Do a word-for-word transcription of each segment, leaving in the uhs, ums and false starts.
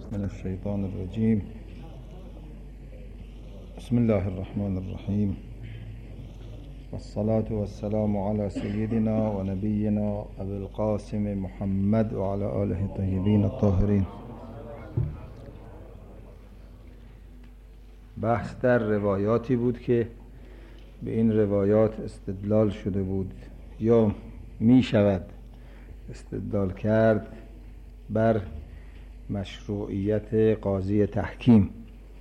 من الشيطان الرجيم. بسم الله الرحمن الرحيم، والصلاة والسلام على سيدنا ونبينا أبي القاسم محمد وعلى آله الطيبين الطاهرين. بحث در روایاتی بود که به این روایات استدلال شده بود یا می شود استدلال کرد بر مشروعیت قاضی تحکیم.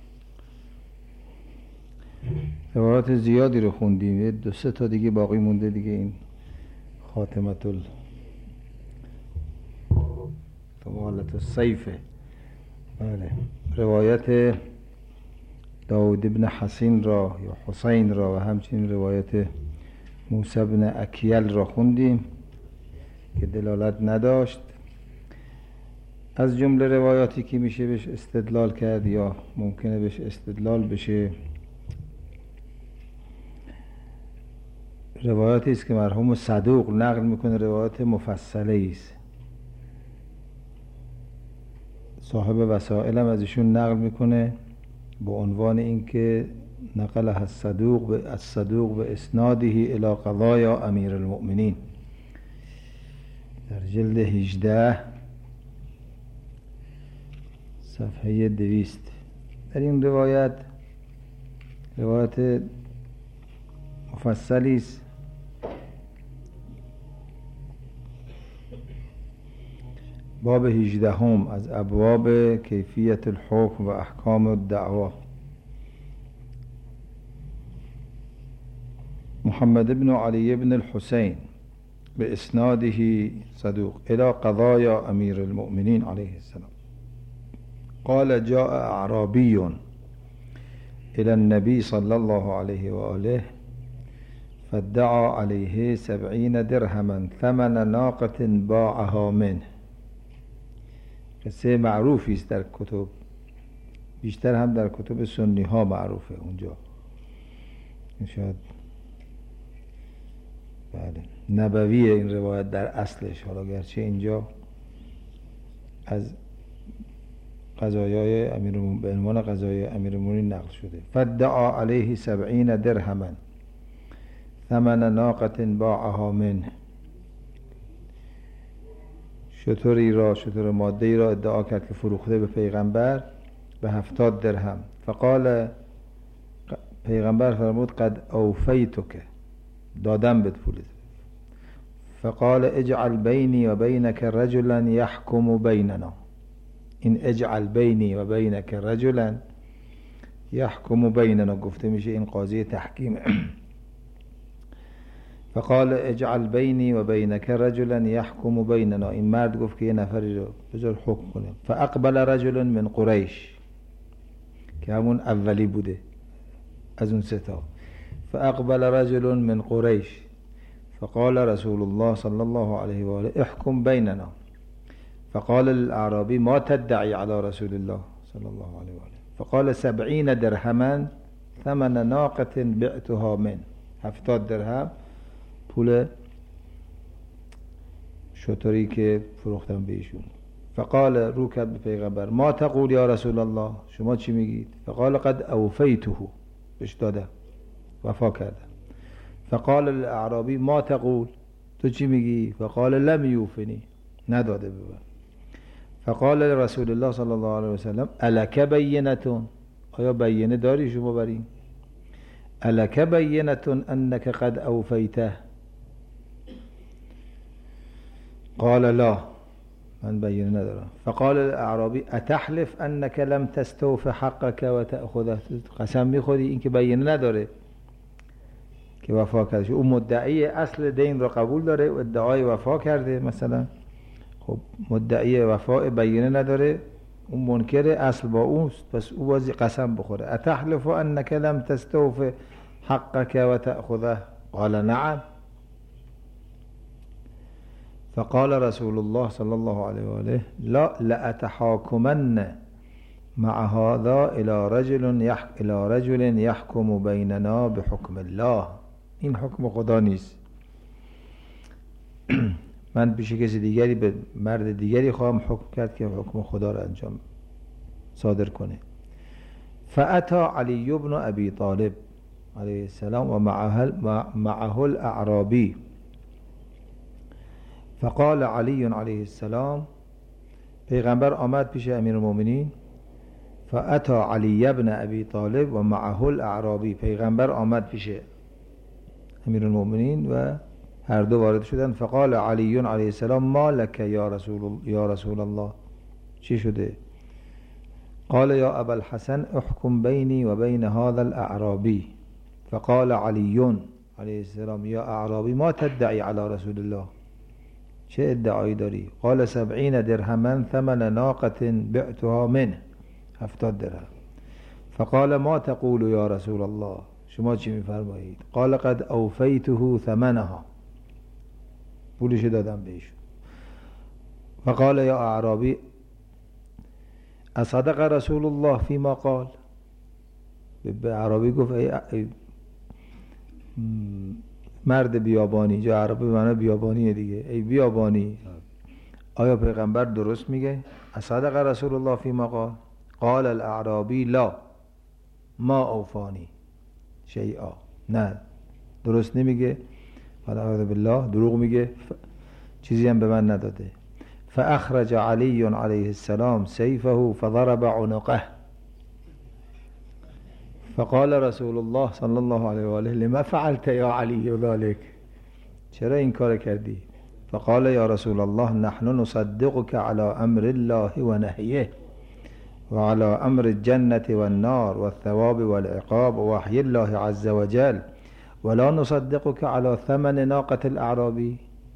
روایات زیادی رو خوندیم، دو سه تا دیگه باقی مونده دیگه. این خاتمت ال طوالت السیفه. بله، روایت داود ابن حسین را یا حسین را و همچنین روایت موسی ابن اکیل را خوندیم که دلالت نداشت. از جمله روایاتی که میشه بهش استدلال کرد یا ممکنه بهش استدلال بشه، روایاتی است که مرحوم صدوق نقل میکنه، روایات مفصله است. صاحب وسائل هم از ایشون نقل میکنه با عنوان اینکه نقل الصدوق به الصدوق به اسناده الی قضایا امیر المؤمنین در جلد هجده صفحه دویست. در این روایت روایت مفصلی است. باب هجده هم از ابواب کیفیت الحکم و احکام الدعوا. محمد بن علی بن الحسین به اسناده صدوق الى قضایا امیر المؤمنین علیه السلام قال جاء اعرابی الى النبي صلى الله عليه وآله فادعى عليه سبعين درهما ثمن ناقة باعها منه. قصه معروفی است در کتب، بیشتر هم در کتب سنی ها معروفه. اونجا شاید بله نبوی این روایت در اصلش، حالا گرچه اینجا از قضایای امیر به عنوان قضایای امیرالمومنین نقل شده. فدعا علیه سبعین درهما ثمن ناقة باعها منه. شتری را شتر ماده‌ای را ادعا کرد که فروخته به پیغمبر به هفتاد درهم. فقال، پیغمبر فرمود قد اوفیتک، دادم بهت پولت. فقال اجعل بینی و بینک رجلا یحکم بیننا. این اجعل بینی و بینک رجلا یحکم بیننا گفته میشه این قاضی تحکیم. فقال اجعل بینی و بینک رجلا یحکم بیننا. این مرد گفت که یه نفری رو بذار حکم کنه. فاقبل رجل من قریش، که همون اولی بوده از اون سه تا. فاقبل رجل من قریش فقال رسول الله صلی الله علیه و آله احکم بیننا. فقال الاعرابی ما تدعی علی رسول الله صلی الله علیه و آله. فقال سبعین درهما ثمن ناقة بعتها من. هفتاد درهم پول شتری که فروختم به ایشون. فقال، رو کرد به پیغمبر، ما تقول یا رسول الله، شما چی میگید؟ فقال قد اوفیته، بهش دادم، وفا کردم. فقال الاعرابی ما تقول، تو چی میگی؟ فقال لم یوفنی، نداده به من. فقال رسول الله صلی الله علیه و سلم الک بینتون، آیا بینه داری شما بر این؟ الک بینتون انک قد اوفیته؟ قال لا، من بینه ندارم. فقال الاعرابی اتحلف انک لم تستوف حقک و تأخذه؟ قسم میخوری این که بینه نداره که وفا کرده؟ اون مدعی اصل دین را قبول داره و ادعای وفا کرده مثلا، خب مدعی وفا بینه نداره، اون منکر اصل با اوست، پس او بازی قسم بخوره. اتحلف انک لم تستوف حقک و تأخذه؟ قال نعم. فقال رسول الله صلی الله علیه و آله لا لأتحاکمن مع هذا الى رجل يح... الى رجل يحكم بيننا بحكم الله. این حکم خدا نیست. من پیش کسی دیگری به مرد دیگری خواهم حکم کرد که حکم خدا را انجام صادر کنه. فاتا علی بن ابی طالب علیه السلام و معه الاعرابی فقال علی علیه السلام، پیغمبر آمد پیش امیرالمومنین. فاتا علی بن ابی طالب و معه الاعرابی، پیغمبر آمد پیش امیرالمومنین و هر دو وارد شدن. فقال علی علیه السلام ما لک یا رسول یا رسول الله، چی شده؟ قال یا ابا الحسن احکم بینی و بین هذا الاعرابی. فقال علی علیه السلام یا اعرابی ما تدعی علی رسول الله، چه ادعایی داری؟ قال سبعین درهما ثمن ناقة بعتها منه، هفتاد درهم. فقال ما تقول یا رسول الله، شما چی میفرمایید؟ قال قد اوفیته ثمنها، پولش دادم بهش. فقال یا اعرابی اصدق رسول الله فيما قال، به اعرابی گفت ای, ای مرد بیابانی، جا عربی معنی بیابانیه دیگه، ای بیابانی آیا پیغمبر درست میگه؟ اصدق رسول الله فيما قال؟ قال الاعرابی لا ما اوفانی شیئا، نه درست نمیگه، فالعوذ بالله دروغ میگه، چیزی هم به من نداده. فاخرج علی علیه السلام سیفه فضرب عنقه. فقال رسول الله صلی الله علیه و آله لما فعلت یا علی ذلك، چرا این کار کردی؟ فقال یا رسول الله نحن نصدقك على امر الله و نهیه و على امر الجنة والنار والثواب والعقاب ووحي الله عز وجل ولا نصدقك على ثمن ناقة الأعرابي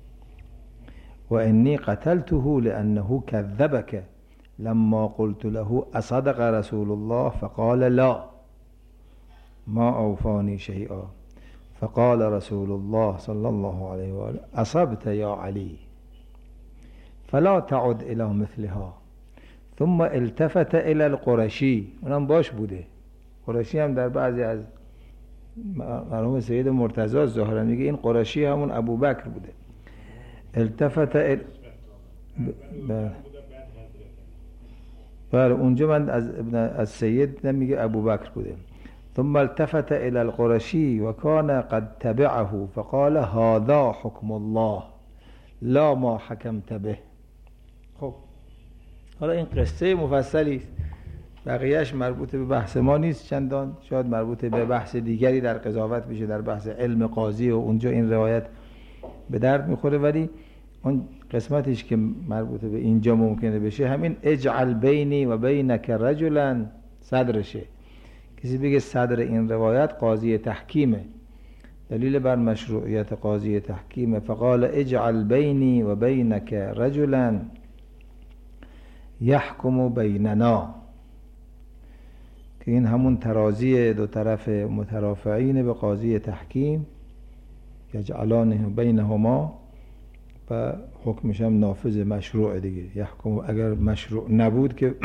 وإني قتلته لأنه كذبك لما قلت له أصدق رسول الله فقال لا ما أوفاني شيئا. فقال رسول الله صلى الله عليه وآله أصبت يا علي فلا تعد إلى مثلها. ثم التفت الى القرشی، اونم باش بوده، قرشی هم در بعضی از مرحوم سید مرتضی ظاهرا میگه این قرشی همون ابوبکر بوده. التفت ال... بله اونجا من از ابن از سید نمیگه ابوبکر بوده. ثم التفت الى القرشی و کان قد تبعه فقال هذا حکم الله لا ما حکمت به. خب حالا این قصه مفصلی است، بقیهش مربوط به بحث ما نیست چندان، شاید مربوط به بحث دیگری در قضاوت بشه، در بحث علم قاضی و اونجا این روایت به درد میخوره، ولی اون قسمتش که مربوط به اینجا ممکنه بشه همین اجعل بینی و بینک رجلا صدرشه. کسی بگه صدر این روایت قاضی تحکیمه، دلیل بر مشروعیت قاضی تحکیمه. فقال اجعل بینی و بینک رجلا یحکم بیننا، که این همون ترازی دو طرف مترافعین به قاضی تحکیم، یجعلانه بینهما و حکمش هم نافذ مشروع دیگه. یحکم اگر مشروع نبود که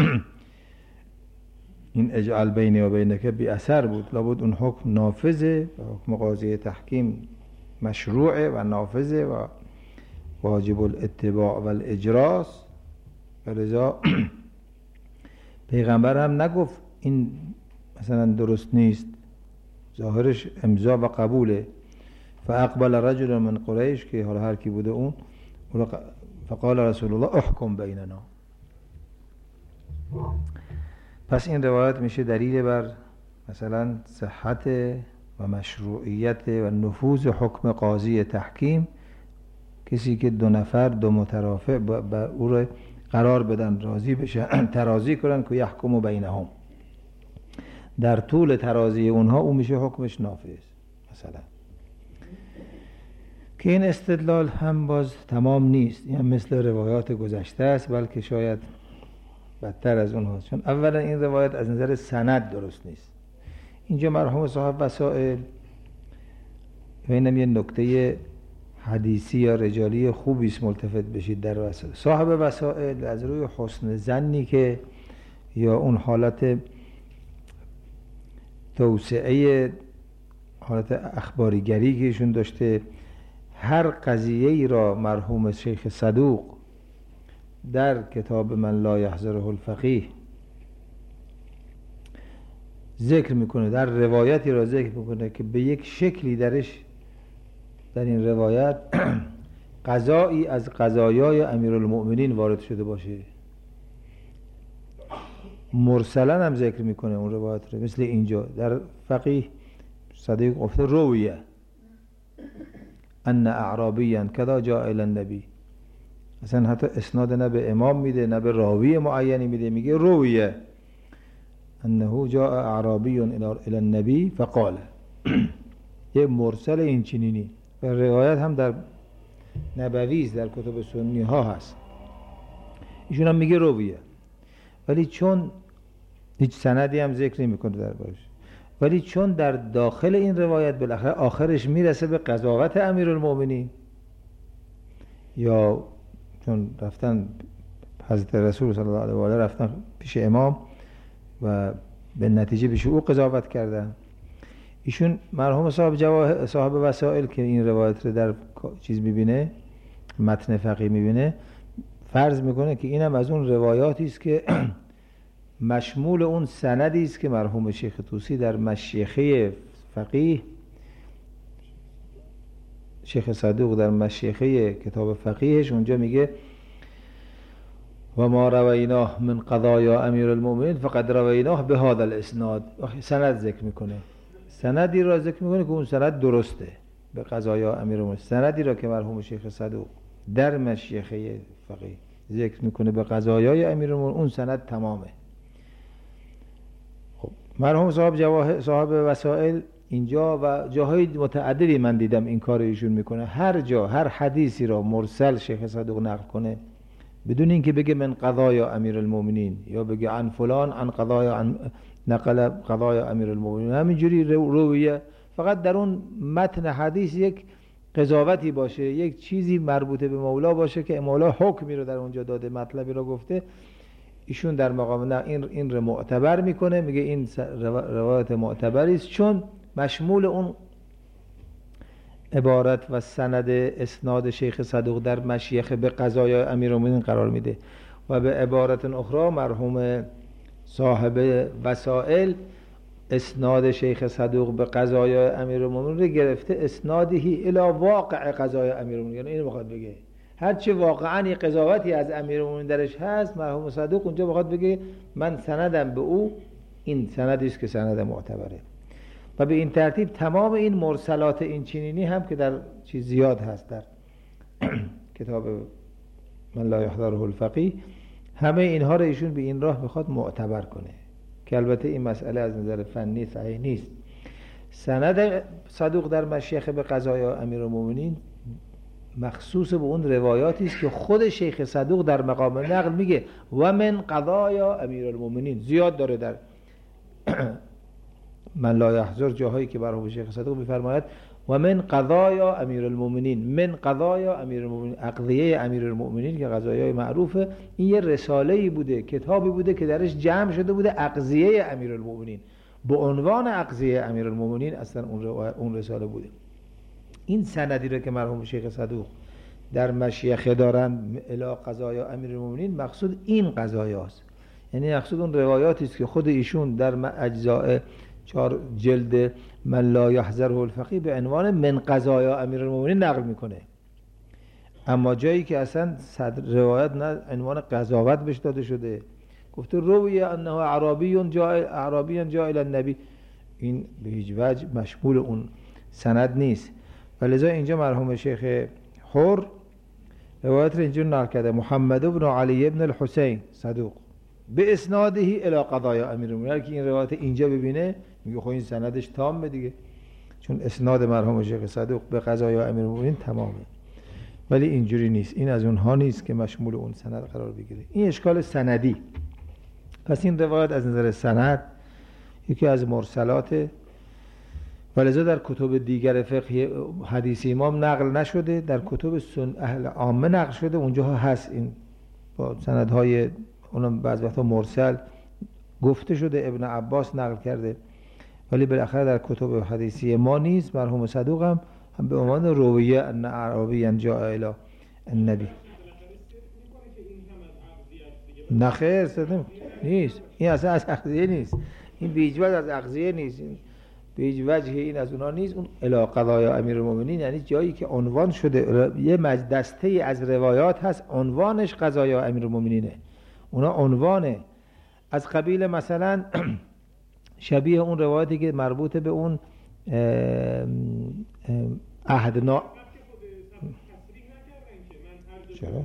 این اجعل بینی و بینک بی اثر بود، لابد اون حکم نافذه و حکم قاضی تحکیم مشروعه و نافذه و واجب الاتباع و الاجراس. ولذا پیغمبر هم نگفت این مثلا درست نیست، ظاهرش امضا و قبوله. فاقبل رجل من قریش، که حالا هر کی بوده اون، فقال رسول الله احکم بیننا. پس این روایت میشه دلیل بر مثلا صحت و مشروعیت و نفوذ حکم قاضی تحکیم، کسی که دو نفر دو مترافع بر او را قرار بدن، راضی بشن، ترازی کنن که یحکم بینهم، در طول ترازی اونها او میشه حکمش نافذ مثلا. که این استدلال هم باز تمام نیست، این هم مثل روایات گذشته است، بلکه شاید بدتر از اونها، چون اولا این روایت از نظر سند درست نیست. اینجا مرحوم صاحب وسائل ببینم یه نکته حدیثی یا رجالی خوبی است ملتفت بشید در وسائل. صاحب وسائل از روی حسن ظنی که یا اون حالت توسعه حالت اخباریگری که ایشون داشته، هر قضیه ای را مرحوم شیخ صدوق در کتاب من لا یحضره الفقیه ذکر میکنه، در روایتی را ذکر میکنه که به یک شکلی درش در این روایت قضایی از قضایای امیرالمؤمنین وارد شده باشه، مرسلا هم ذکر میکنه اون روایت رو. مثل اینجا در فقیه صدیق گفته رویه ان اعرابیا کذا جاء الی النبی، اصلا حتی اسناد نه به امام میده نه به راوی معینی میده، میگه رویه انه جاء اعرابی الی النبی فقال. یه مرسل این چنینی و روایت هم در نبوی در کتب سنی ها هست، ایشون هم میگه رویه، ولی چون هیچ سندی هم ذکر نمیکنه دربارش، ولی چون در داخل این روایت بالاخره آخرش میرسه به قضاوت امیرالمؤمنین، یا چون رفتن حضرت رسول صلی الله علیه و آله رفتن پیش امام و به نتیجه پیش او قضاوت کردن، ایشون مرحوم صاحب جواه صاحب وسائل که این روایت رو در چیز میبینه، متن فقیه میبینه، فرض میکنه که اینم از اون روایاتی است که مشمول اون سندی است که مرحوم شیخ طوسی در مشیخه فقیه، شیخ صدوق در مشیخه کتاب فقیهش اونجا میگه و ما رویناه من قضایا امیرالمؤمنین فقد رویناه به هذا الاسناد. سند ذکر میکنه، سندی را ذکر میکنه که اون سند درسته به قضایا امیرالمؤمنین، سندی را که مرحوم شیخ صدوق در مشیخه فقیه ذکر میکنه به قضایای امیرالمؤمنین، اون سند تمامه. خب مرحوم صاحب جواه صاحب وسائل اینجا و جاهای متعددی من دیدم این کار ایشون میکنه، هر جا هر حدیثی را مرسل شیخ صدوق نقل کنه بدون اینکه بگه من قضایا امیرالمؤمنین یا بگه عن فلان عن قضایا عن نقل قضایا امیرالمؤمنین، همینجوری رویه، فقط در اون متن حدیث یک قضاوتی باشه، یک چیزی مربوط به مولا باشه که مولا حکمی رو در اونجا داده، مطلبی رو گفته، ایشون در مقام نه این این رو معتبر میکنه، میگه این روایت معتبری است چون مشمول اون عبارت و سند اسناد شیخ صدوق در مشیخه به قضایای امیرالمؤمنین قرار میده. و به عبارت اخرى مرحوم صاحب وسائل اسناد شیخ صدوق به قضایای امیرالمؤمنین رو گرفته اسنادی الی واقع قضایای امیرالمؤمنین، یعنی اینو میخواد بگه هرچی واقعا یک قضاوتی از امیرالمؤمنین درش هست، مرحوم صدوق اونجا میخواد بگه من سندم به او این سندی است که سند معتبره. و به این ترتیب تمام این مرسلات این چنینی هم که در چیز زیاد هست در کتاب من لا یحضره الفقیه، همه اینها رو ایشون به این راه بخواد معتبر کنه که البته این مسئله از نظر فنی صحیح نیست. سند صدوق در مشیخه به قضایا امیرالمؤمنین مخصوص به اون روایاتی است که خود شیخ صدوق در مقام نقل میگه و من قضایا امیرالمؤمنین، زیاد داره در من لا یحضر جاهایی که برای شیخ صدوق میفرماید و من قضایا امیرالمؤمنین، من قضایا امیرالمؤمنین، اقضیه امیرالمؤمنین که قضایای معروفه، این یه رساله‌ای بوده، کتابی بوده که درش جمع شده بوده اقضیه امیرالمؤمنین، به عنوان اقضیه امیرالمؤمنین اصلا اون اون رساله بوده. این سندی رو که مرحوم شیخ صدوق در مشیخه دارن الی قضایا امیرالمؤمنین، مقصود این قضایاست، یعنی مقصود اون روایاتی است که خود ایشون در اجزاء چهار جلد من لا یحضره الفقیه به عنوان من قضایا امیرالمؤمنین نقل میکنه. اما جایی که اصلا صدر روایت نه عنوان قضاوت بهش داده شده، گفته روی انه اعرابی جاء اعرابی جاء الی النبی، این به هیچ وجه مشمول اون سند نیست. ولذا اینجا مرحوم شیخ حر روایت رو اینجور نقل کرده محمد بن علی بن الحسین صدوق به اسناده الی قضایا امیرالمؤمنین، که این روایت اینجا ببینه میگه خب این سندش تامه دیگه، چون اسناد مرحوم شیخ صدوق به قضایا امیرالمؤمنین تمامه. ولی اینجوری نیست، این از اونها نیست که مشمول اون سند قرار بگیره. این اشکال سندی. پس این روایت از نظر سند یکی از مرسلات، ولذا در کتب دیگر فقه حدیث امام نقل نشده، در کتب سن اهل عامه نقل شده، اونجاها هست این با سندهای اونم بعض وقتا مرسل گفته شده، ابن عباس نقل کرده، ولی بالاخره در کتب حدیثی ما نیست. مرحوم صدوق هم, هم به عنوان رویه ان اعرابی جاء الی النبی. نه خیر صدق نیست، این اصلا از اقضیه نیست، این به هیچ وجه از اقضیه نیست، این به هیچ وجه این از اونا نیست. اون الی قضای امیرالمومنین یعنی جایی که عنوان شده، یه دسته از روایات هست عنوانش قضای امیرالمومنینه، اونا عنوانه از قبیل مثلا شبیه اون روایتی که مربوط به اون عهدنا. چرا؟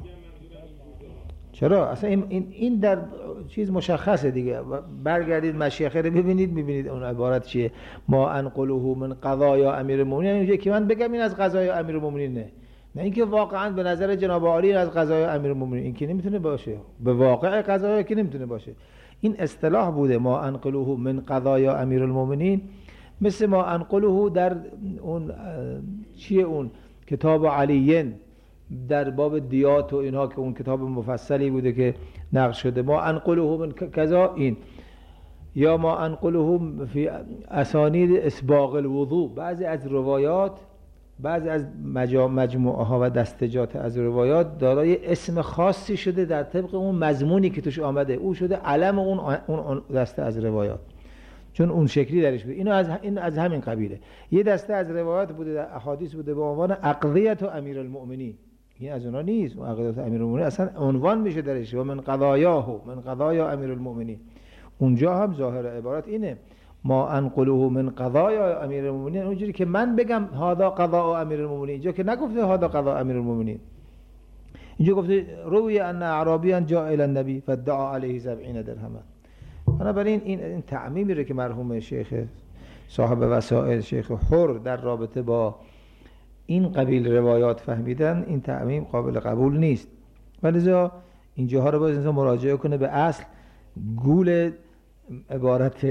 چرا؟ اصلا این, این, این در چیز مشخصه دیگه. برگردید مشیخه رو ببینید، ببینید اون عبارت چیه. ما انقلوه من قضای امیرالمومنین، یعنی که من بگم این از قضای امیرالمومنین، نه نه اینکه واقعا به نظر جناب عالی از قضای امیرالمومنین، این که نمیتونه باشه، به واقع قضایی که نمیتونه باشه. این اصطلاح بوده ما انقلوه من قضای امیرالمومنین، مثل ما انقلوه در اون چیه اون کتاب علیین در باب دیات و اینها که اون کتاب مفصلی بوده که نقل شده، ما انقلوه من کذا این، یا ما انقلوه فی اسانید اسباغ الوضوء. بعضی از روایات، بعضی از مجموعه ها و دستجات از روایات دارای اسم خاصی شده در طبق اون مضمونی که توش آمده، او شده علم اون اون دسته از روایات، چون اون شکلی درش بوده. اینو از این از همین قبیله. یه دسته از روایات بوده در احادیث بوده به عنوان اقضیت امیرالمؤمنین، این از اونا نیست. اون اقضیت امیرالمؤمنین اصلا عنوان میشه درش و من قضایاه من قضایا امیرالمؤمنین. اونجا هم ظاهر عبارت اینه ما انقلوه من قضایا امیرالمؤمنین، اونجوری که من بگم هذا قضاء امیرالمؤمنین. اینجا که نگفته هذا قضاء امیرالمؤمنین، اینجا گفته روی ان اعرابیا جاء الی النبی فادعا علیه سبعین درهما. بنابراین این این تعمیمی رو که مرحوم شیخ صاحب وسائل شیخ حر در رابطه با این قبیل روایات فهمیدن، این تعمیم قابل قبول نیست. ولذا اینجاها رو باید انسان مراجعه کنه به اصل، گول عبارت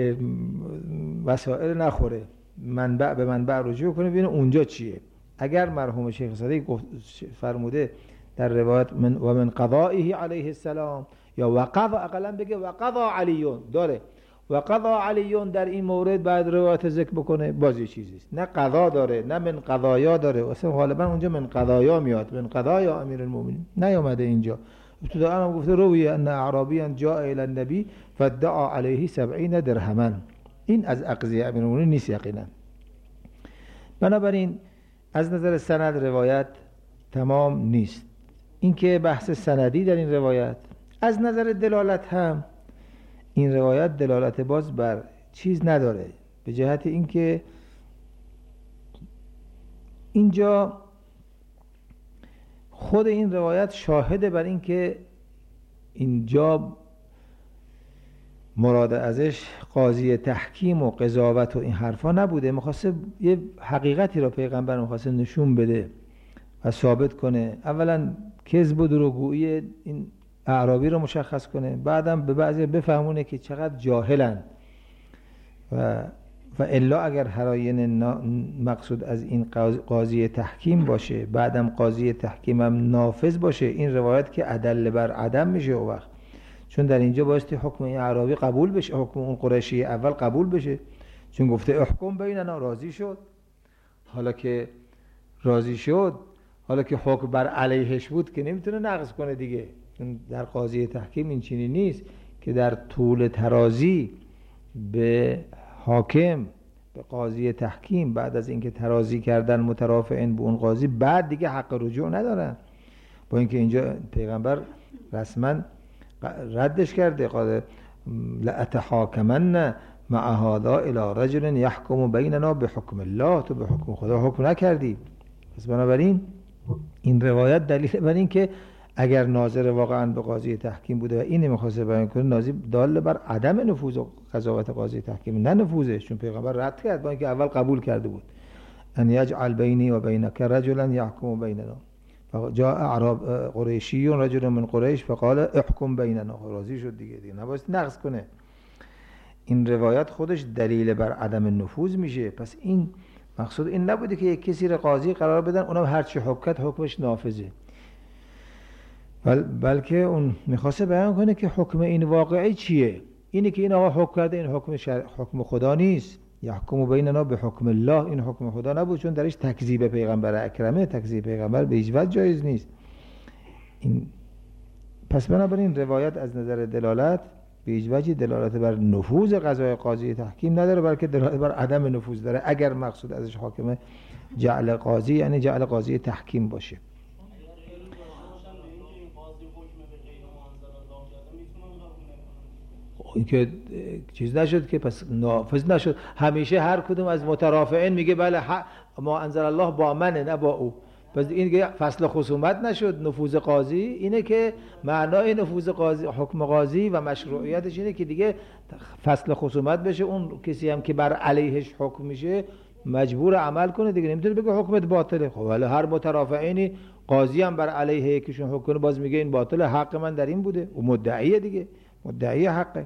وسائل نخوره، منبع به منبع رجوع کنه ببینه اونجا چیه. اگر مرحوم شیخ صدیق فرموده در روایت من و من قضائه علیه السلام، یا وقضا، اقلا بگه وقضا علیون داره، وقضا علیون در این مورد بعد روایت ذکر بکنه، بازی چیزیست. نه قضا داره نه من قضایا داره، اصلا غالبا اونجا من قضایا میاد، من قضایا امیرالمومنین نیامده اینجا. ابتداء هم گفته روی ان اعرابیا جاء الی النبی فادعا علیه سبعین درهما. این از اقضیه امیرالمومنین نیست یقینا. بنابراین از نظر سند روایت تمام نیست. اینکه بحث سندی در این روایت، از نظر دلالت هم این روایت دلالت باز بر چیز نداره، به جهت اینکه اینجا خود این روایت شاهده بر اینکه اینجا مراد ازش قاضی تحکیم و قضاوت و این حرفا نبوده. میخواسته یه حقیقتی را پیغمبر میخواسته نشون بده و ثابت کنه. اولا کذب و دروغگویی این اعرابی رو مشخص کنه، بعدم به بعضی بفهمونه که چقدر جاهلن و و الا اگر هراین مقصود از این قاضی تحکیم باشه، بعدم قاضی تحکیم هم نافذ باشه، این روایت که عدل بر عدم میشه او وقت، چون در اینجا بایستی حکم این اعرابی قبول بشه، حکم اون قریشی اول قبول بشه، چون گفته احکم بیننا، راضی شد. حالا که راضی شد، حالا که حکم بر علیهش بود که نمیتونه نقض کنه دیگه، چون در قاضی تحکیم این چینی نیست که در طول ترازی به حاکم، به قاضی تحکیم، بعد از اینکه ترازی کردن مترافعین به اون قاضی، بعد دیگه حق رجوع ندارن. با اینکه اینجا پیغمبر رسما ردش کرده، قال لاتحاکمن مع هذا الی رجل یحکم بیننا بحکم الله، تو به حکم خدا حکم نکردی. پس بنابراین این روایت دلیل بر این که اگر ناظر واقعا به قاضی تحکیم بوده و این می‌خواسته بیان کنه، ناظر دال بر عدم نفوذ و قضاوت قاضی تحکیم، نه نفوذش، چون پیغمبر رد کرد با اینکه اول قبول کرده بود. ان یجعل بینی و بینک رجلا یحکم بیننا، فجاء اعراب قریشی رجل من قریش فقال احکم بیننا، راضی شد دیگه، دیگه نباید نقض کنه. این روایت خودش دلیل بر عدم نفوذ میشه. پس این مقصود این نبوده که یک کسی را قاضی قرار بدن اونم هر چی حکم کرد حکمش نافذه، بل بلکه اون میخواسته بیان کنه که حکم این واقعی چیه. اینه که این آقا حکم کرده، این حکم شر... حکم خدا نیست. یحکم بیننا به حکم الله، این حکم خدا نبود، چون درش تکذیب پیغمبر اکرمه، تکذیب پیغمبر به هیچ وجه جایز نیست. این پس بنابراین روایت از نظر دلالت به هیچ وجهی دلالت بر نفوذ قضای قاضی تحکیم نداره، بلکه دلالت بر عدم نفوذ داره اگر مقصود ازش حاکم جعل قاضی یعنی جعل قاضی تحکیم باشه. این که چیز نشد که پس نافذ نشد. همیشه هر کدوم از مترافعین میگه بله ما انزل الله با منه نه با او، پس این که فصل خصومت نشد. نفوذ قاضی اینه که معنای نفوذ قاضی حکم قاضی و مشروعیتش اینه که دیگه فصل خصومت بشه، اون کسی هم که بر علیهش حکم میشه مجبور عمل کنه دیگه، نمیتونه بگه حکمت باطله. خب ولی هر مترافعینی قاضی هم بر علیه یکیشون حکم کنه باز میگه این باطله، حق من در این بوده، و مدعیه دیگه، مدعی حقه.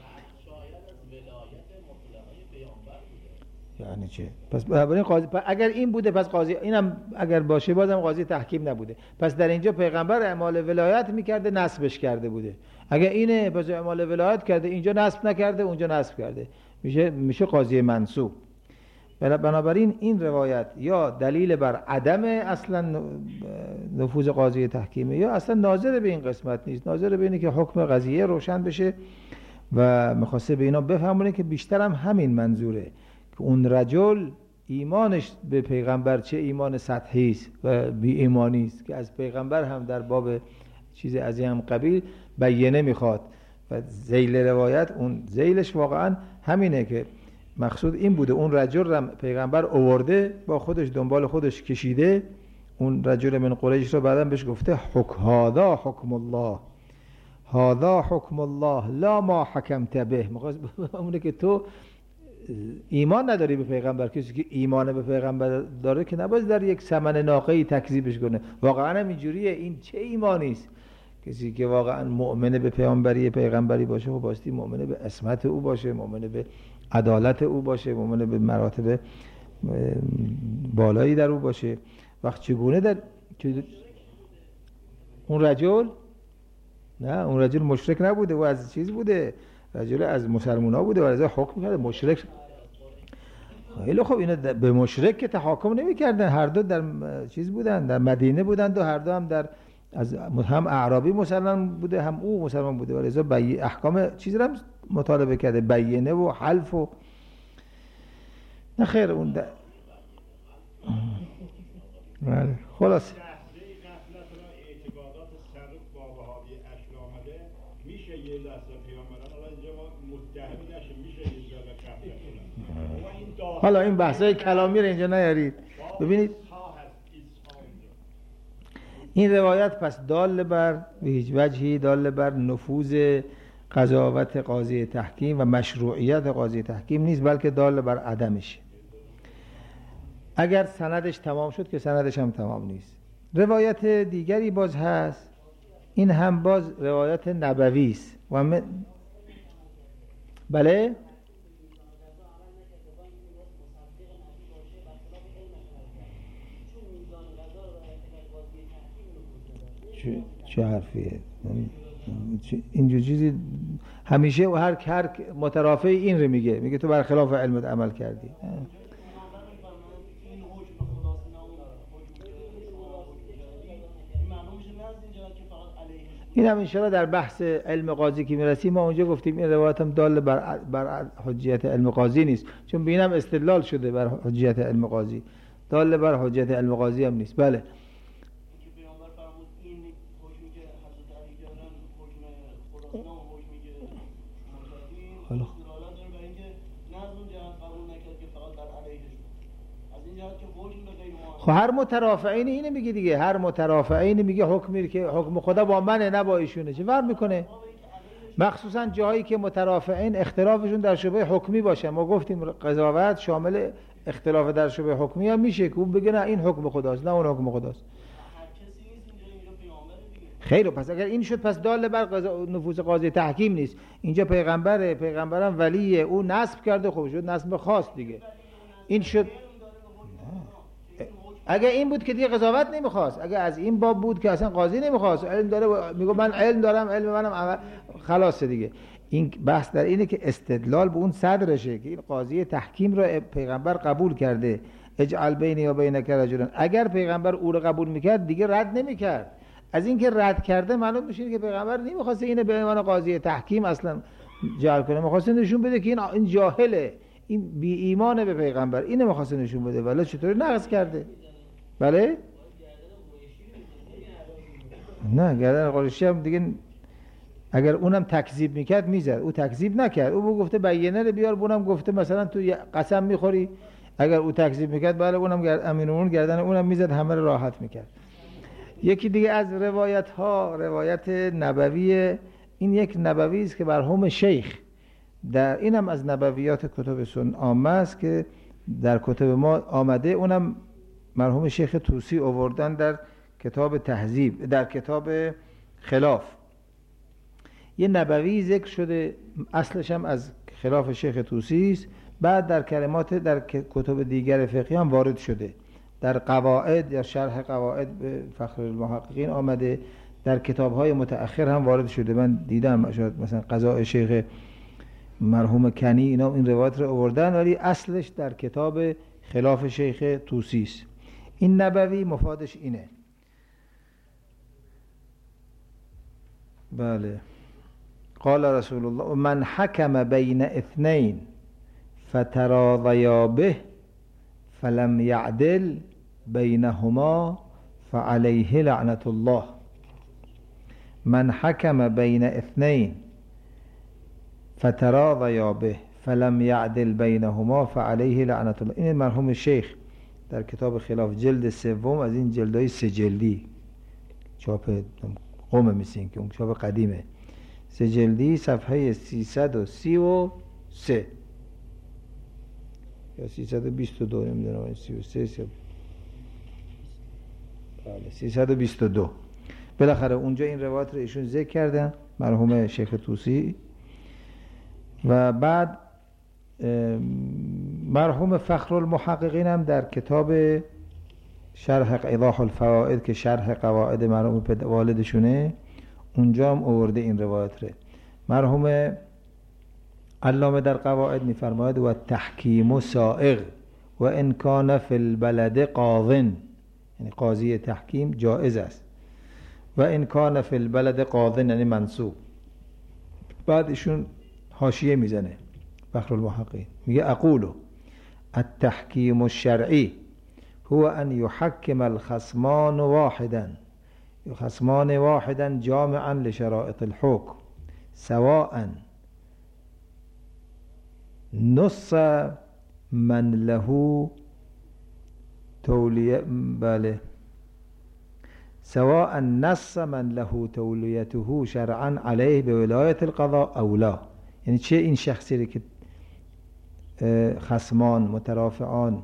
یعنی چه؟ پس بنابراین قاضی اگر این بوده پس قاضی اینم اگر باشه بازم قاضی تحکیم نبوده، پس در اینجا پیغمبر اعمال ولایت میکرده نصبش کرده بوده. اگر اینه پس اعمال ولایت کرده اینجا نصب نکرده اونجا نصب کرده، میشه میشه قاضی منصوب. بنابراین این روایت یا دلیل بر عدم اصلا نفوذ قاضی تحکیمه یا اصلا ناظر به این قسمت نیست، ناظر به اینه که حکم قضیه روشن بشه و میخواسته به اینا بفهمونه که بیشتر هم همین منظوره که اون رجل ایمانش به پیغمبر چه ایمان سطحی است و بی ایمانی است که از پیغمبر هم در باب چیز از این هم قبیل بیانه میخواد و ذیل روایت اون ذیلش واقعا همینه که مقصود این بوده اون رجل را پیغمبر آورده با خودش دنبال خودش کشیده، اون رجل من قریش رو بعداً بهش گفته حکم هذا حکم الله هذا حکم الله لا ما حکمت به، میخواست اونه که تو ایمان نداری به پیغمبر، کسی که ایمان به پیغمبر داره که نباید در یک سمن ناقه‌ای تکذیبش کنه. واقعا هم اینجوریه، این چه ایمانی است؟ کسی که واقعا مؤمن به پیامبری پیغمبری باشه و باستی مؤمن به عصمت او باشه، مؤمن به عدالت او باشه، مؤمن به مراتب بالایی در او باشه. وقت چگونه در اون رجل نه اون رجل مشرک نبوده و از چیز بوده، رجل از مسلمان ها بوده و از حکم کرده مشرک. خیلی خب اینا به مشرک که تحاکم نمی کردن، هر دو در چیز بودن، در مدینه بودند و هر دو هم در از هم اعرابی مسلمان بوده هم او مسلمان بوده و لذا بی احکام چیز رو هم مطالبه کرده، بیینه و حلف و نه خیر اون در بله خلاص حالا این بحثای کلامی رو اینجا نیارید. ببینید این روایت پس دال بر به هیچ وجهی دال بر نفوذ قضاوت قاضی تحکیم و مشروعیت قاضی تحکیم نیست، بلکه دال بر عدمش. اگر سندش تمام شد که سندش هم تمام نیست. روایت دیگری باز هست، این هم باز روایت نبوی است و من... بله چه حرفیه اینجور چیزی همیشه و هر هر مترافع این رو میگه میگه تو برخلاف علمت عمل کردی. این هم انشاءالله در بحث علم قاضی که میرسیم ما اونجا گفتیم این روایت هم دال بر, بر حجیت علم قاضی نیست، چون بینم استدلال شده بر حجیت علم قاضی، دال بر حجیت علم قاضی هم نیست. بله حالا خب هر مترافعین اینه میگه دیگه، هر مترافعین میگه حکمی که حکم خدا با منه نه با ایشونه، چه فرق میکنه؟ مخصوصا جایی که مترافعین اختلافشون در شبه حکمی باشه. ما گفتیم قضاوت شامل اختلاف در شبه حکمی هم میشه که اون بگه نه این حکم خداست نه اون حکم خداست. خیر پس اگر این شد پس دال بر نفوذ قاضی تحکیم نیست. اینجا پیغمبر پیغمبرم ولیه، او نصب کرده، خوب شد نصب خاص دیگه. این شد اگر این بود که دیگه قضاوت نمیخواست، اگر از این باب بود که اصلا قاضی نمیخواست، علم داره میگه من علم دارم علم منم خلاص دیگه. این بحث در اینه که استدلال به اون صدرشه که این قاضی تحکیم رو پیغمبر قبول کرده، اجعل بینی و بینک رجلا. اگر پیغمبر او رو قبول میکرد دیگه رد نمیکرد. از این که رد کرده معلوم میشه که پیغمبر نمیخواسته اینو به عنوان قاضی تحکیم اصلا جعل کنه، میخواسته نشون بده که این این جاهله، این بی ایمانه به پیغمبر، اینو میخواسته نشون بده. ولی چطوری نقض کرده؟ بله؟ نه گردن قریشی هم دیگه اگر اونم تکذیب میکرد میزد، او تکذیب نکرد، او گفته بیانه رو بیار، اونم گفته مثلا تو قسم میخوری، اگر او تکذیب میکرد بله اونم گرد امینون گردن اونم میزد، همه رو راحت میکرد. یکی دیگه از روایت ها روایت نبوی، این یک نبوی است که مرحوم شیخ در اینم از نبویات کتب سنت عامه است که در کتب ما آمده، اونم مرحوم شیخ طوسی آوردن در کتاب تهذیب، در کتاب خلاف یه نبوی ذکر شده، اصلش هم از خلاف شیخ طوسی است، بعد در کلمات در کتب دیگر فقهی هم وارد شده، در قواعد یا شرح قواعد به فخر المحققین آمده، در کتاب‌های متأخر هم وارد شده. من دیدم شاید مثلا قضاء شیخ مرحوم کنی اینا این روایت رو آوردن، ولی اصلش در کتاب خلاف شیخ طوسی است. این نبوی مفادش اینه. بله. قال رسول الله من حکم بین اثنین فتراضیا به فلم یعدل بینهما فعلیه لعنت الله. من حکم بین اثنین فتراضیا به فلم یعدل بینهما فعلیه لعنت الله. این مرحوم شیخ در کتاب خلاف جلد سوم از این جلدهای سه جلدی، چاپ قوم میسین که اون چاپ قدیمه، سه جلدی، صفحه سیصد و سی و سه یا سیصد و بیست و دو، نمیدونم سی و سه سی بله سیصد و بیست و دو. بالاخره اونجا این روایت رو ایشون ذکر کردن مرحوم شیخ طوسی. و بعد مرحوم فخر المحققین هم در کتاب شرح ایضاح الفوائد که شرح قواعد مرحوم والدشونه، اونجا هم آورده این روایت رو. مرحوم علامه در قواعد میفرماید و تحکیم سائغ و ان کان فی البلد قاضٍ، یعنی قاضی تحکیم جائز است، و ان کان فی البلد قاضٍ یعنی منصوب. بعد ایشون حاشیه میزنه فخر المحققین، میگه اقول التحکیم الشرعی هو ان يحكم الخصمان واحدا خصمان واحدا جامعا لشرائط الحكم سواء نص من له تولیه بله سواء نص من له تولیته شرعا علیه به ولایت القضاء او لا. یعنی چه این شخصی که خصمان مترافعان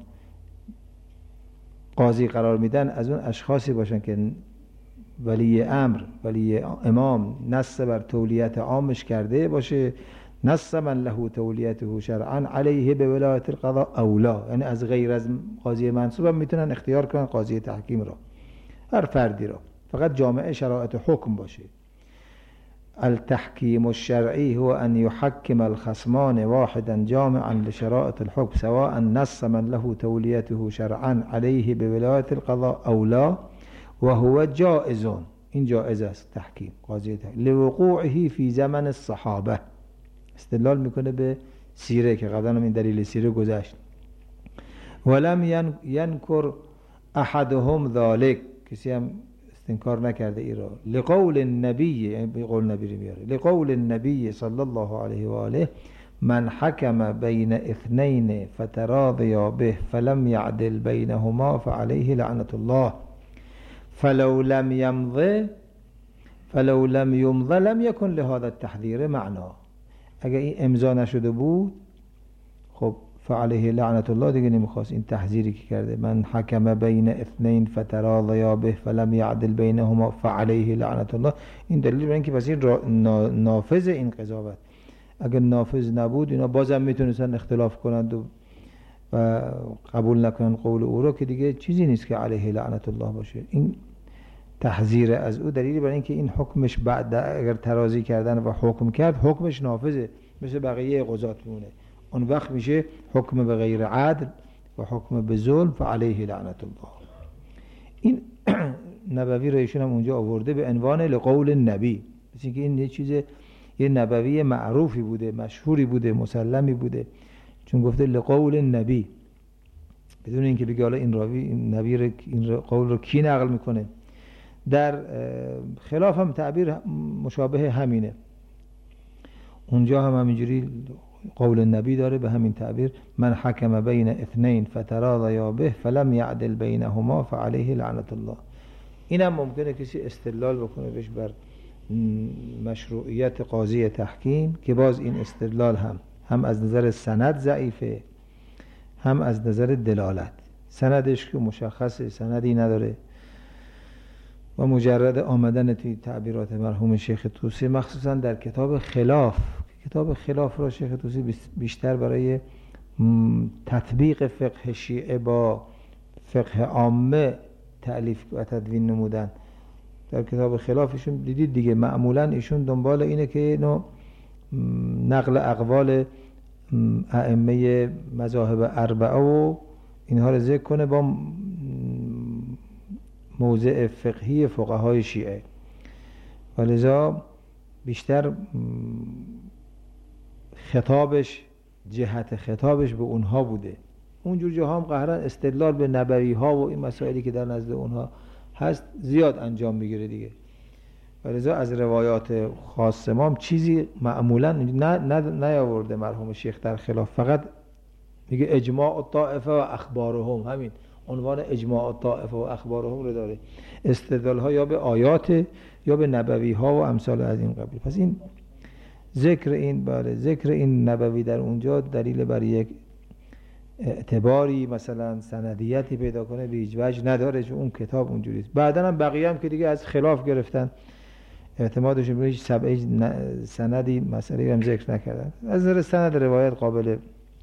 قاضی قرار میدن از اون اشخاصی باشن که ولی امر ولی امام نص بر تولیت عامش کرده باشه، نص من له تولیته شرعا علیه به ولایت القضاء او لا، یعنی از غیر از قاضی منصوب هم میتونن اختیار کنن قاضی تحکیم را، هر فردی را، فقط جامعه شرایط حکم باشه. التحكيم الشرعي هو أن يحكم الخصمان واحدا جامعا لشرائط الحكم سواء نص من له توليته شرعا عليه بولاية القضاء أو لا وهو جائز. این جائز است تحکیم قاضی تحکیم لوقوعه في زمن الصحابه. استدلال میکنه به سیره که قبلا هم این دلیل سیره گذشت. ولم ينكر احدهم ذلك، کسی هم استنکار نکرده ای را. لقول النبی، یعنی به قول نبی میاره، لقول النبی صلی الله علیه و آله من حکم بین اثنین فتراضیا به فلم یعدل بینهما فعلیه لعنت الله فلو لم یمضه فلو لم یمضه لم یکن لهذا التحذیر معنا. اگر این امضا نشده بود خب فعلیه لعنت الله دیگه نمیخواست این تحذیری که کرده من حکم بین اثنین فتراضیا به فلم یعدل بینهما فعلیه لعنت الله، این دلیل بر اینکه پس این نافذ این قضاوت. اگر نافذ نبود اینا بازم میتونستن اختلاف کنند و, و قبول نکنن قول او رو، که دیگه چیزی نیست که علیه لعنت الله باشه. این تحذیر از او دلیلی بر اینکه این حکمش بعد اگر ترازی کردن و حکم کرد حکمش نافذه، مثل بقیه قضات میمونه. اون وقت میشه حکم به غیر عدل و حکم به ظلم فعلیه لعنت الله. این نبوی رو ایشون هم اونجا آورده به عنوان لقول النبی، مثل اینکه این یه چیز یه نبوی معروفی بوده، مشهوری بوده، مسلمی بوده، چون گفته لقول نبی، بدون اینکه بگه حالا این راوی این نبی رو این قول رو کی نقل میکنه. در خلاف هم تعبیر مشابه همینه، اونجا هم همینجوری قول نبی داره به همین تعبیر، من حکم بین اثنین فتراضیا به فلم یعدل بینهما فعلیه لعنت الله. این هم ممکنه کسی استدلال بکنه بهش بر مشروعیت قاضی تحکیم، که باز این استدلال هم هم از نظر سند ضعیفه، هم از نظر دلالت. سندش که مشخصه، سندی نداره و مجرد آمدن توی تعبیرات مرحوم شیخ طوسی، مخصوصا در کتاب خلاف. کتاب خلاف را شیخ طوسی بیشتر برای تطبیق فقه شیعه با فقه عامه تألیف و تدوین نمودن. در کتاب خلاف ایشون دیدید دیگه، معمولا ایشون دنبال اینه که نوع نقل اقوال ائمه مذاهب اربعه و اینها رو ذکر کنه با موضع فقهی فقهای شیعه، و لذا بیشتر خطابش، جهت خطابش به اونها بوده. اونجور جاها هم قهرن استدلال به نبوی ها و این مسائلی که در نزد اونها هست زیاد انجام میگیره دیگه، و لذا از روایات خاص امام چیزی معمولا نیاورده مرحوم شیخ در خلاف، فقط میگه اجماع الطائفه و اخبارهم، همین عنوان اجماع الطائفه و اخبارهم رو داره. استدلال ها یا به آیات یا به نبوی ها و امثال از این قبیل. پس این ذکر این بله ذکر این نبوی در اونجا دلیل بر یک اعتباری مثلا سندیتی پیدا کنه به هیچ وجه نداره، چون اون کتاب اونجوریه. بعدن هم بقیه هم که دیگه از خلاف گرفتن، اعتمادشون به هیچ سبعه سندی مسئله هم ذکر نکردن. از نظر سند روایت قابل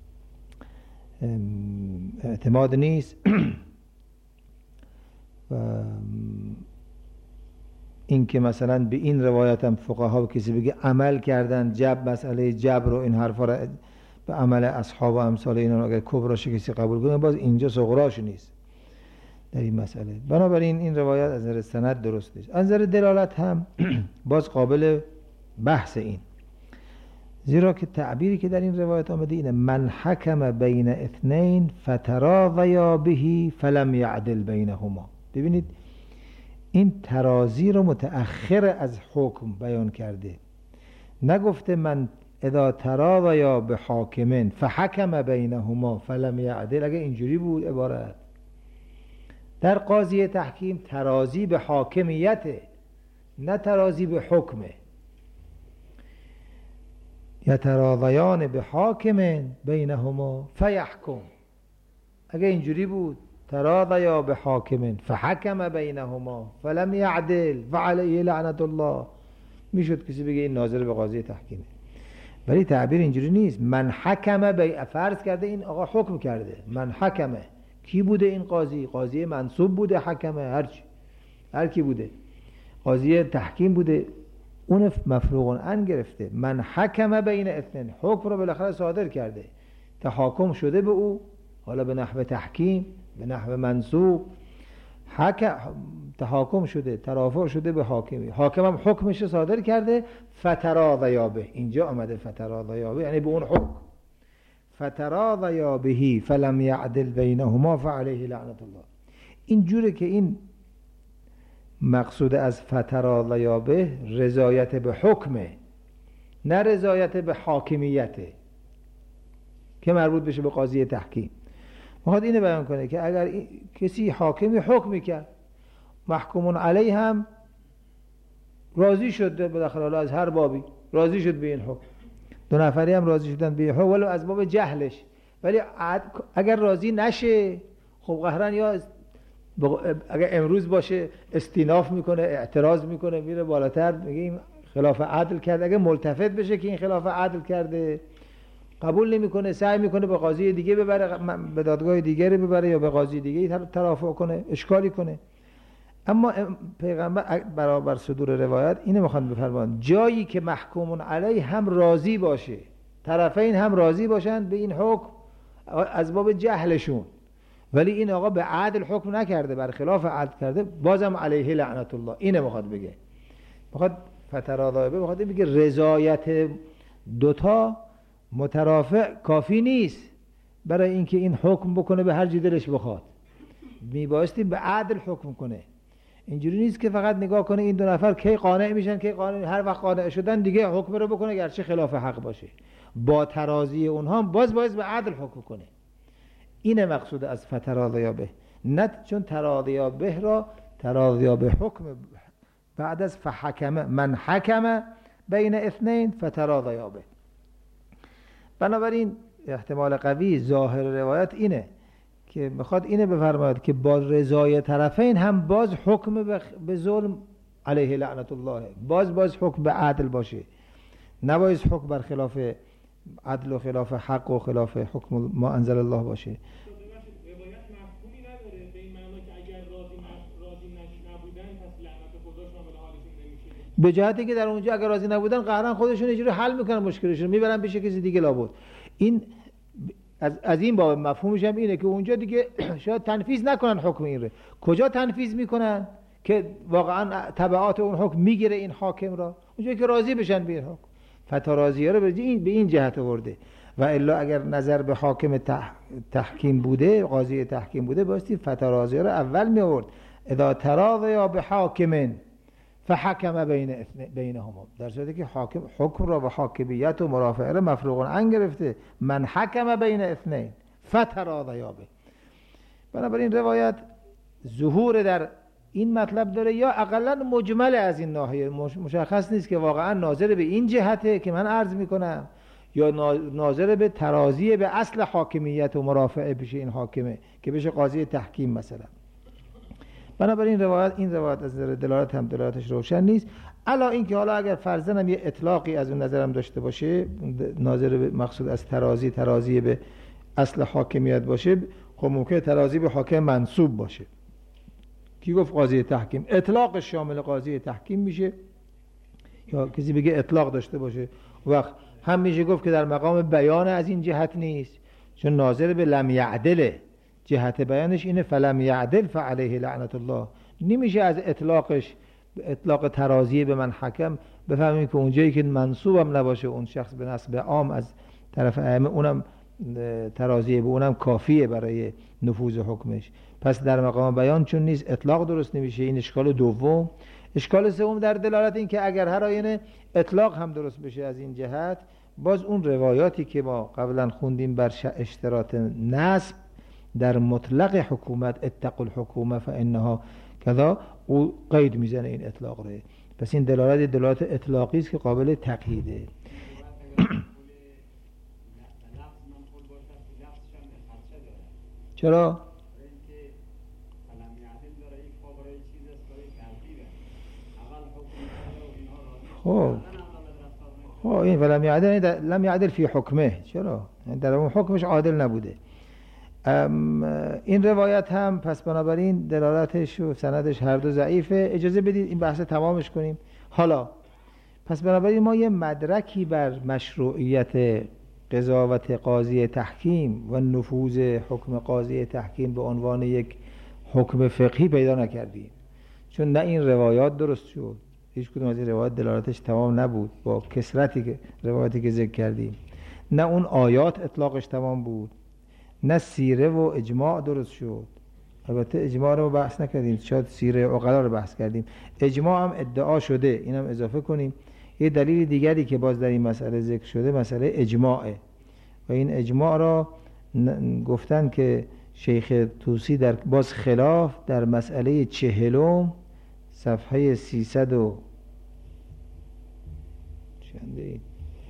اعتماد نیست و این که مثلا به این روایت هم فقها کسی بگه عمل کردن جبر، مسئله جبر و این حرفا را به عمل اصحاب و امثال اینا اگر کبراش کسی قبول کنه، باز اینجا صغراش نیست در این مسئله. بنابراین این روایت از نظر سند درست نیست. از نظر دلالت هم باز قابل بحث این، زیرا که تعبیری که در این روایت آمده اینه من حکم بین اثنین فتراضیا به فلم یعدل بینهما. ببینید این ترازی رو متأخر از حکم بیان کرده، نگفته من اذا تراضیا به حاکمن فحکم بینهما فلم یعدل. اگه اینجوری بود عبارت در قاضی تحکیم، ترازی به حاکمیته نه ترازی به حکمه. یتراضیان به حاکم بینهما فیحکم. اگه اینجوری بود تراضیا به حاکم فحکم بینهما فلم یعدل فعلیه لعنت الله، میشد کسی بگه این ناظر به قاضی تحکیمه. ولی تعبیر اینجوری نیست. من حکم بی فرض کرده این آقا حکم کرده، من حکمه. کی بوده این قاضی؟ قاضی منصوب بوده، حکمه هرچی هر کی بوده، قاضی تحکیم بوده، اون مفروغ عن گرفته. من حکم بین اثنین، حکم رو بالاخره صادر کرده، تحاکم شده به او، حالا به نحو تحکیم، به نحو منصوب، حکم تحاکم شده، ترافع شده به حاکمی، حاکم هم حکمش صادر کرده. فتراضیا به، اینجا آمده فتراضیا به یعنی به اون حکم. فتراضیا به فلم یعدل بینهما فعلیه لعنت الله. اینجوره که این مقصود از فتراضیا به رضایت به حکمه، نه رضایت به حاکمیته که مربوط بشه به قاضی تحکیم. میخواد اینو بیان کنه که اگر کسی حاکمی حکمی کرد، محکومون علیه هم راضی شد، بالاخره از هر بابی راضی شد به این حکم، دو نفری هم راضی شدن به این حکم ولو از باب جهلش، ولی اگر راضی نشه خب قهرن یا اگر امروز باشه استیناف میکنه، اعتراض میکنه، میره بالاتر میگه این خلاف عدل کرده. اگر ملتفت بشه که این خلاف عدل کرده قبول نمیکنه، سعی میکنه به قاضی دیگه ببره، به دادگاه دیگه ببره یا به قاضی دیگه ترافع کنه، اشکالی کنه. اما پیغمبر برابر صدور روایت اینو میخوان بفرمایند جایی که محکومون علیه هم راضی باشه، طرفین هم راضی باشن به این حکم از باب جهلشون، ولی این آقا به عدل حکم نکرده، بر خلاف عدل کرده، بازم علیه لعنت الله. اینو میخواد بگه، میخواد فتراضی یابه بخاطر میگه رضایت دوتا مترافع کافی نیست برای اینکه این حکم بکنه به هر چی دلش بخواد، میبایستی به عدل حکم کنه. اینجوری نیست که فقط نگاه کنه این دو نفر کی قانع میشن، کی قانع، هر وقت قانع شدن دیگه حکم رو بکنه گرچه خلاف حق باشه. با ترازی اونها باز باز به عدل حکم کنه. اینه مقصود از فتراضی یابه، نه چون تراضی یابه را تراضی یابه حکم بعد از فحکم من حکم بین اثنین فتراضی یابه. بنابراین احتمال قوی ظاهر روایت اینه که میخواد اینه بفرماید که با رضای طرفین هم باز حکم به ظلم علیه لعنت الله، باز باز حکم به عدل باشه، نباید حکم بر خلاف عدل و خلاف حق و خلاف حکم ما انزل الله باشه. روایت مفهومی نداره به این معنا که اگر راضی راضی نبودن پس لعنت خدا شامل حالشون نمیشه، به جهتی که در اونجا اگر راضی نبودن قهرن خودشون اینجوری حل میکنن مشکلشون، میبرن پیش کسی دیگه لابد. این از از این باب مفهومش هم اینه که اونجا دیگه شاید تنفیذ نکنن حکم این رو. کجا تنفیذ میکنن که واقعا تبعات اون حکم میگیره این حاکم را؟ اونجا که راضی بشن به این حکم. فتراضیه رو به این به این جهت آورده. و الا اگر نظر به حاکم تح... تحکیم بوده، قاضی تحکیم بوده، بایستی فتراضیه رو اول می آورد. اذا تراضیا بحاکم فحکم بین بینهما، در صورتی که حاکم حکم را به حاکمیت و مرافعه را مفروغ عن گرفته، من حکم بین اثنین فتراضیا به. بنابراین روایت ظهور در این مطلب داره، یا اقلا مجمل از این ناحیه، مشخص نیست که واقعا ناظر به این جهته که من عرض میکنم یا ناظر به ترازی به اصل حاکمیت و مرافعه پیش این حاکمه که بشه قاضی تحکیم مثلا. بنابراین روایت این روایت از دلالت هم دلالتش روشن نیست. الا اینکه حالا اگر فرضاً هم یه اطلاقی از اون نظرم داشته باشه، ناظر به مقصود از ترازی ترازی به اصل حاکمیت باشه، خب ممکنه ترازی به حاکم منصوب باشه. کی گفت قاضی تحکیم؟ اطلاق شامل قاضی تحکیم میشه، یا کسی بگه اطلاق داشته باشه وقت هم میشه گفت که در مقام بیان از این جهت نیست، چون ناظر به لم یعدل، جهت بیانش اینه فلم یعدل فعلیه لعنت الله. نمیشه از اطلاقش اطلاق ترازی به من حکم بفهمیم که اونجایی که منصوبم نباشه اون شخص به نسب عام از طرف ائمه اونم ترازی به اونم کافیه برای نفوذ حکمش. پس در مقام بیان چون نیست اطلاق درست نمیشه. این اشکال دوم. اشکال سوم در دلالت این که اگر هر آینه اطلاق هم درست بشه از این جهت، باز اون روایاتی که ما قبلا خوندیم بر اشتراط نسب در مطلق حکومت، اتقوا الحکومه فانها کذا، او قید میزنه این اطلاق رو. پس این دلالت دلالت اطلاقی است که قابل تقییده. چرا؟ خب خب این ولم یعدل لم یعدل فی حکمه، چرا؟ در اون حکمش عادل نبوده. این روایت هم پس بنابراین دلالتش و سندش هر دو ضعیفه. اجازه بدید این بحث تمامش کنیم. حالا پس بنابراین ما یه مدرکی بر مشروعیت قضاوت قاضی تحکیم و نفوذ حکم قاضی تحکیم به عنوان یک حکم فقهی پیدا نکردیم، چون نه این روایات درست شد، هیچ کدوم از این روایات دلالتش تمام نبود با کثرتی که روایاتی که ذکر کردیم، نه اون آیات اطلاقش تمام بود، نه سیره و اجماع درست شد. البته اجماع رو بحث نکردیم، شاید سیره عقلا رو بحث کردیم. اجماع هم ادعا شده، اینم اضافه کنیم. یه دلیل دیگری که باز در این مسئله ذکر شده مسئله اجماعه و این اجماع را گفتن که شیخ طوسی در باز خلاف در مسئله چهلم صفحه سیصد و چنده این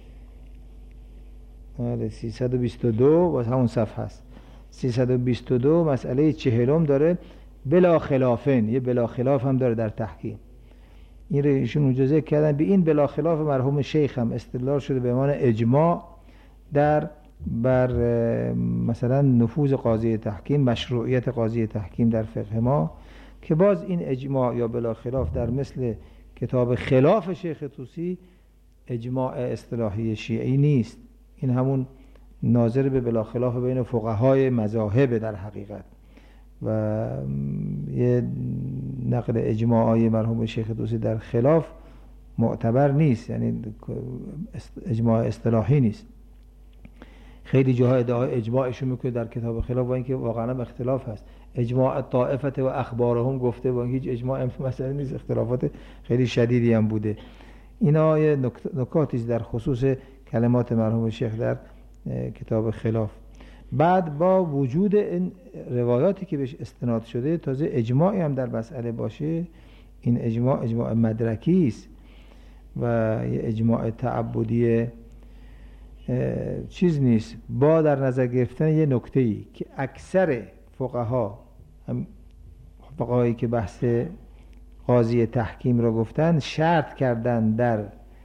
آره سیصد و بیست و دو باز همون صفحه است، سیصد و بیست و دو مسئله چهلم داره بلا خلافن، یه بلا خلاف هم داره در تحکیم. این رو ایشون اونجا ذکر کردن. به این بلا خلاف مرحوم شیخ هم استدلال شده به عنوان اجماع در بر مثلا نفوذ قاضی تحکیم، مشروعیت قاضی تحکیم در فقه ما، که باز این اجماع یا بلا خلاف در مثل کتاب خلاف شیخ طوسی اجماع اصطلاحی شیعی نیست. این همون ناظر به بلا خلاف بین فقهای مذاهب در حقیقت و یه نقل اجماعی مرحوم شیخ طوسی در خلاف معتبر نیست، یعنی اجماع اصطلاحی نیست. خیلی جاها ادعای اجماعشون میکنه در کتاب خلاف، با اینکه واقعا اختلاف هست. اجماع طائفه و اخبارهم گفته، با هیچ اجماع هم مسئله نیست، اختلافات خیلی شدیدی هم بوده. اینا یه نکاتی در خصوص کلمات مرحوم شیخ در کتاب خلاف. بعد با وجود این روایاتی که بهش استناد شده، تازه اجماعی هم در مسئله باشه، این اجماع اجماع مدرکی است و یه اجماع تعبدی چیز نیست. با در نظر گرفتن یه نکته‌ای که اکثر فقها، هم فقهایی که بحث قاضی تحکیم را گفتن، شرط کردن در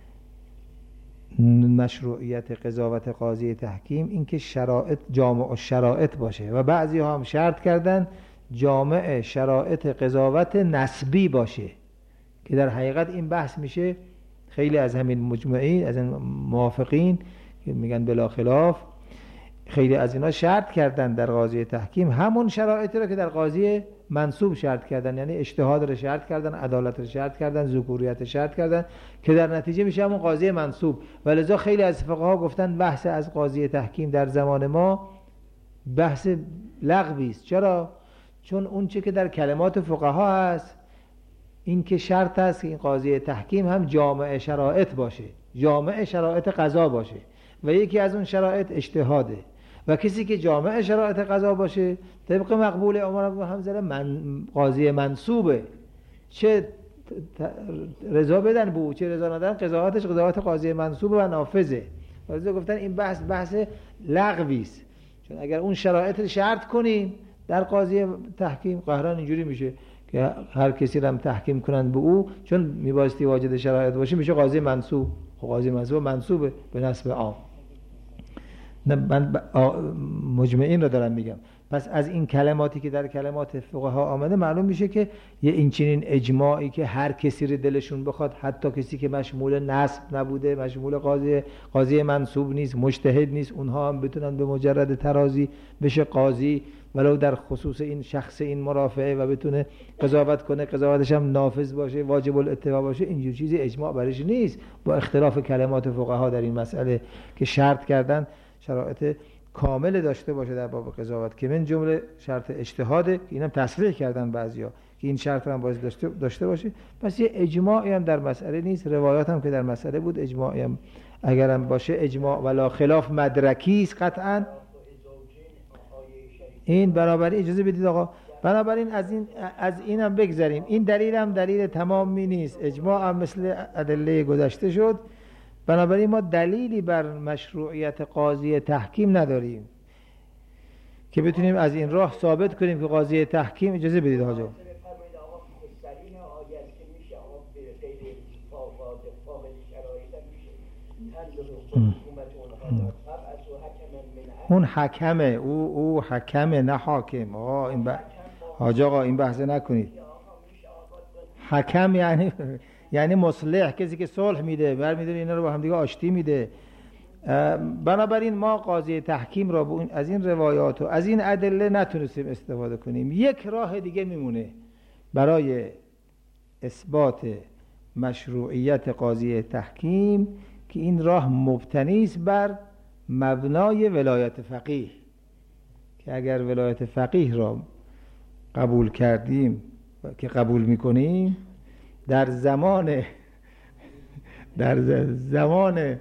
مشروعیت قضاوت قاضی تحکیم اینکه شرایط جامع و شرایط باشه، و بعضی ها هم شرط کردن جامع شرایط قضاوت نسبی باشه، که در حقیقت این بحث میشه خیلی از همین مجمعین، از این موافقین که میگن بلا خلاف، خیلی از اینا شرط کردن در قاضی تحکیم همون شرایطی رو که در قاضی منصوب شرط کردن، یعنی اجتهاد رو شرط کردن، عدالت رو شرط کردن، ذکوریت رو شرط کردن، که در نتیجه میشه همون قاضی منصوب. ولذا خیلی از فقها گفتن بحث از قاضی تحکیم در زمان ما بحث لغوی است. چرا؟ چون اون چه که در کلمات فقها هست این که شرط است که این قاضی تحکیم هم جامع شرایط باشه، جامع شرایط قضا باشه، و یکی از اون شرایط اجتهاده. و کسی که جامع شرایط قضا باشه طبق مقبول عمر بن حنظله من قاضی منصوبه، چه رضا بدن به او چه رضا ندن، قضاوتش قضاوت قاضی منصوبه و نافذه. ولی گفتن این بحث بحث لغوی است، چون اگر اون شرایط رو شرط کنیم در قاضی تحکیم، قهران اینجوری میشه که هر کسی رو هم تحکیم کنند به او، چون میبایستی واجد شرایط باشه، میشه قاضی منصوب. خب قاضی منصوب منصوبه به نسب عام. نه من مجمعین رو دارم میگم. پس از این کلماتی که در کلمات فقها آمده معلوم میشه که یه این چنین اجماعی که هر کسی رو دلشون بخواد، حتی کسی که مشمول نسب نبوده، مشمول قاضی قاضی منصوب نیست، مجتهد نیست، اونها هم بتونن به مجرد ترازی بشه قاضی، ولو در خصوص این شخص این مرافعه، و بتونه قضاوت کنه، قضاوتش هم نافذ باشه، واجب الاتباع باشه. اینجور چیزی اجماع برش نیست، با اختلاف کلمات فقها در این مسئله که شرط کردن شرایط کامل داشته باشه در باب قضاوت، که من جمله شرط اجتهاده، که اینم تصریح کردن بعضیا که این شرط هم باید داشته داشته باشه. پس یه اجماعی هم در مسئله نیست. روایات هم که در مسئله بود اجماعی هم اگرم باشه اجماع ولا خلاف مدرکی است قطعا. این بنابراین اجازه بدید آقا، بنابراین از این از اینم بگذریم. این دلیل هم دلیل تمامی نیست، اجماع هم مثل ادله گذشته شد. بنابراین ما دلیلی بر مشروعیت قاضی تحکیم نداریم که بتونیم از این راه ثابت کنیم که قاضی تحکیم. اجازه بدید آقا. اون حکمه، او او حکمه نه حاکم. آقا این ب... حاج آقا این بحث نکنید. حکم یعنی یعنی مصلح، کسی که صلح میده، برمی‌داره اینا رو با هم دیگه آشتی میده. بنابراین ما قاضی تحکیم را با از این روایات و از این ادله نتونستیم استفاده کنیم. یک راه دیگه میمونه برای اثبات مشروعیت قاضی تحکیم، که این راه مبتنی است بر مبنای ولایت فقیه، که اگر ولایت فقیه را قبول کردیم که قبول میکنیم، در زمان در زمان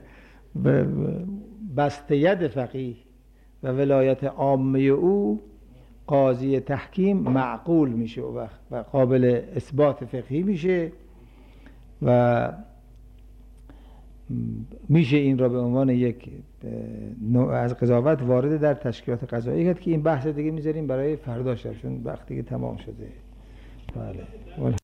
بسته ید فقیه و ولایت عامه او قاضی تحکیم معقول میشه و و قابل اثبات فقهی میشه، و میشه این را به عنوان یک نوع از قضاوت وارد در تشکیلات قضایی کرد، که این بحث دیگه میذاریم برای فردا شب، چون وقتی که تمام شده. بله.